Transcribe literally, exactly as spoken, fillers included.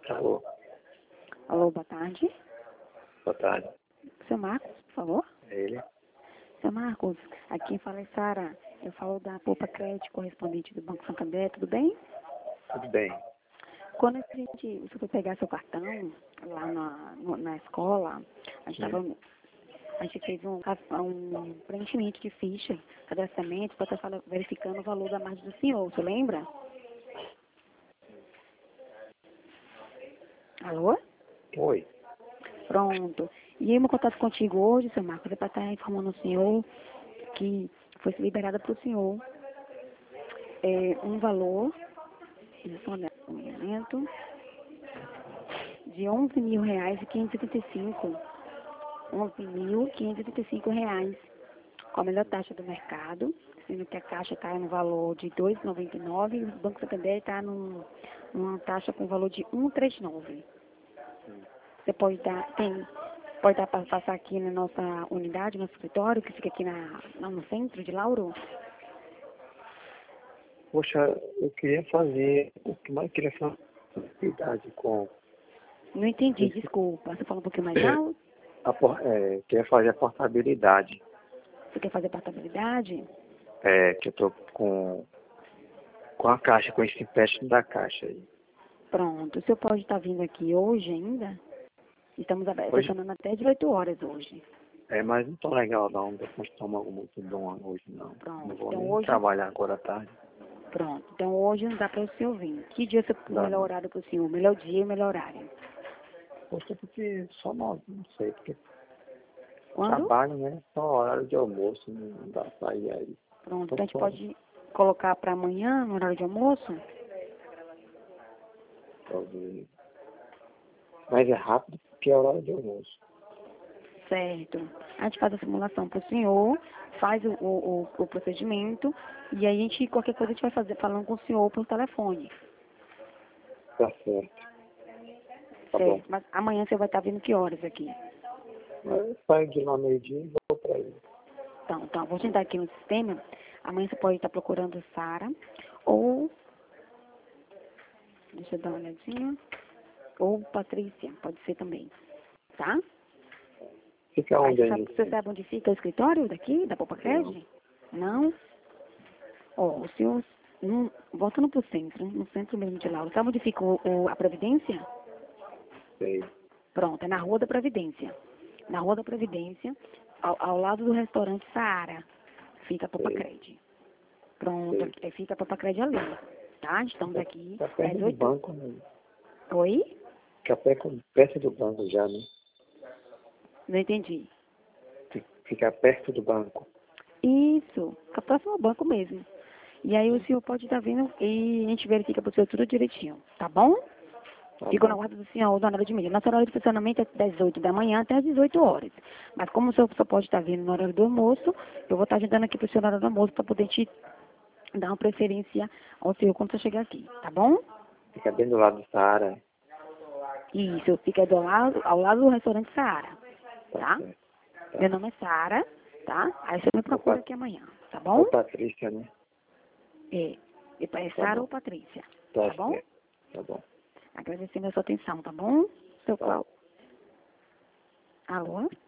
Alô, Alô, boa tarde. boa tarde. Seu Marcos, por favor. É ele? Seu Marcos, aqui quem fala é Sara. Eu falo da Poupa Crédito, correspondente do Banco Santander, tudo bem? Tudo bem. Quando a gente, você foi pegar seu cartão lá na, no- na escola, a gente, tava, a gente fez um, um preenchimento de ficha, cadastramento, para estar verificando o valor da margem do senhor, você lembra? Alô? Oi. Pronto. E aí, meu contato contigo hoje, seu Marcos, é para estar informando o senhor que foi liberada para o senhor é, um valor, deixa eu olhar um momento, de onze mil reais e quinhentos e oitenta e cinco. onze mil quinhentos e oitenta e cinco reais, com a melhor taxa do mercado, sendo que a Caixa está no valor de dois vírgula noventa e nove e o Banco Santander está num, numa taxa com valor de um vírgula trinta e nove. Você pode dar, tem, pode dar para passar aqui na nossa unidade, no escritório, que fica aqui na, lá no centro de Lauro? Poxa, eu queria fazer, o que mais queria fazer atividade com. Não entendi, desculpa. Você fala um pouquinho mais alto? A, por- é, queria fazer a portabilidade. Você quer fazer portabilidade? É, que eu tô com, com a caixa, com esse empréstimo da caixa aí. Pronto. O senhor pode estar vindo aqui hoje ainda? Estamos abertos, Hoje funcionando até dezoito horas hoje. é, mas não tô legal não, não tô com o estômago muito bom hoje não. Pronto. Não vou Então nem hoje, trabalhar agora à tarde. pronto. Então hoje não dá para o senhor vir. Que dia você, o Dá melhor não. horário para o senhor? Melhor dia e melhor horário? Poxa, porque só não, não sei, porque Quando? trabalho, né? Só horário de almoço, não dá pra ir aí. Pronto. Tô Então a gente fora. pode colocar para amanhã, no horário de almoço? Talvez. Mas é rápido porque é horário de almoço. Certo. A gente faz a simulação para o senhor, faz o, o, o procedimento e aí a gente, qualquer coisa a gente vai fazer falando com o senhor por telefone. Tá certo. Tá bom. Certo. Mas amanhã você vai estar vindo que horas aqui? Mas eu saio de lá meio-dia e vou pra aí. Então, então, vou tentar aqui no sistema. Amanhã você pode estar procurando Sara ou, deixa eu dar uma olhadinha, ou Patrícia, pode ser também, tá? Fica Aí onde você aí? sabe, você sabe onde fica o escritório daqui, da Poupa Não. Crédito? Não? Ó, o senhor, não, voltando pro centro, no centro mesmo de Lauro, sabe onde fica o, o- a Previdência? Sei. Pronto, é na Rua da Previdência. Na Rua da Previdência, ao, ao lado do restaurante Saara, fica a Poupa Sei. Crédito. Pronto, Sei. é, fica a Poupa Crédito ali, tá? Estamos Fica, aqui fica às perto do oito. banco, né? Oi? Fica perto, perto do banco já, né? Não entendi. Fi- Fica perto do banco. Isso, fica próximo ao banco mesmo. E aí o senhor pode estar vindo e a gente verifica para o senhor tudo direitinho, tá bom? Tá Fico na bom. guarda do senhor, dona Hora de Meia. Nosso horário de funcionamento é das oito da manhã até as dezoito horas. Mas como o senhor só pode estar vindo no horário do almoço, eu vou estar agendando aqui para o senhor na hora do almoço para poder te dar uma preferência ao senhor quando você chegar aqui, tá bom? Fica bem do lado do Saara. Isso, fica do lado, ao lado do restaurante Saara, Tá tá? certo. Tá. Meu nome é Sara, tá? Aí você me Ô, procura Pat- aqui amanhã, tá ô bom? Patrícia, né? É, é para Tá Sara bom. ou Patrícia, Tá tá bom? certo. Tá bom. Agradecendo a sua atenção, tá bom? Seu Tá. Cláudio. Alô?